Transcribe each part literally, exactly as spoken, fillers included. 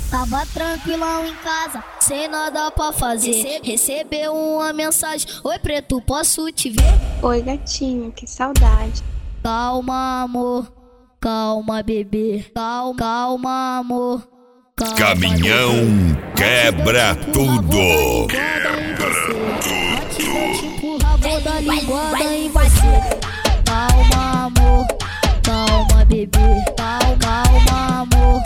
Tava tranquilão em casa, sem nada pra fazer. Recebeu uma mensagem: oi preto, posso te ver? Oi gatinho, que saudade. Calma amor, calma bebê. Calma, calma amor, calma, Caminhão bebê. quebra tudo. Quebra tudo. Antes de eu te empurrar, vou dar linguada em você. Calma amor, calma bebê. Calma, calma amor,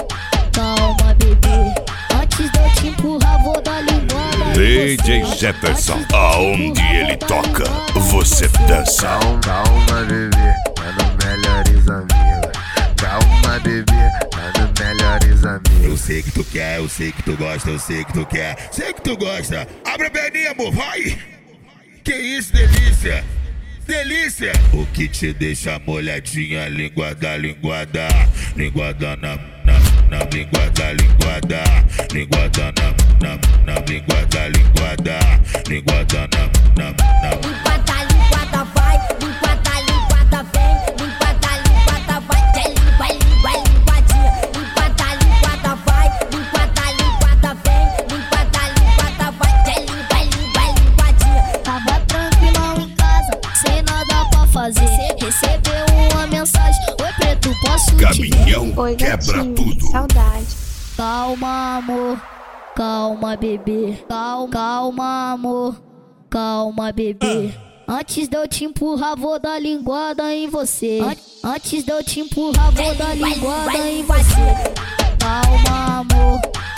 calma bebê. Antes de eu te empurrar, vou dar linguada em D J você. Jefferson, aonde ele toca, você dança. Calma, calma, bebê, tá no Melhores Amigos. Calma, bebê, tá no Melhores Amigos. Eu sei que tu quer, eu sei que tu gosta, eu sei que tu quer, sei que tu gosta. Abre a perninha, amor, vai! Que isso, delícia! Delícia! O que te deixa molhadinha, linguada, linguada. Linguada na, na, na, linguada, linguada. Linguada na, na, na, linguada, linguada. Linguada na, na, na. Linguada, linguada, vai, linguada, linguada, vem, linguada, linguada, vai, é língua, é língua, é linguadinha. Linguada, linguada, vai, linguada, linguada, vem, linguada, linguada, vai, é língua, é língua, é linguadinha. Tava tranquilão em casa, sem nada pra fazer. Recebeu uma mensagem: oi preto, posso te ver? Caminhão Oi quebra gatinho, que tudo. saudade. Calma amor, calma bebê. Calma, calma amor, calma bebê. Antes de eu te empurrar, vou dar linguada em você. An- Antes de eu te empurrar, vou dar linguada em você. Calma amor,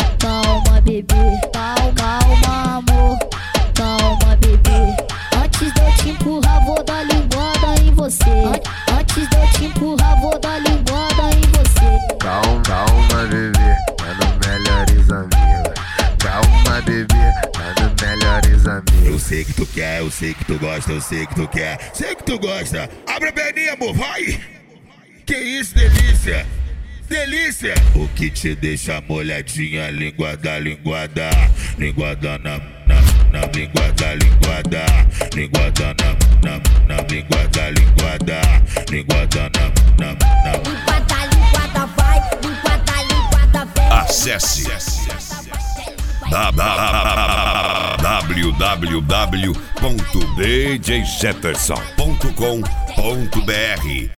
calma bebê. Calma, calma amor, calma bebê. Antes de eu te empurrar, vou dar linguada em você. An- Antes de eu te empurrar, vou dar linguada em você. Calma, calma, bebê, tá no Melhores Amigos. Calma, bebê, tá no Melhores Amigos. Eu sei que tu quer, eu sei que tu gosta, eu sei que tu quer, sei que tu gosta. Abre a perninha, amor, vai! Que isso, delícia! Delícia! O que te deixa molhadinha, linguada, linguada. Linguada na, na, na, linguada, linguada. Linguada na, na, na, linguada, linguada. Linguada na, na, na. Linguada, linguada, vai, linguada, linguada, vem. Acesse w w w ponto d j jefferson ponto com ponto b r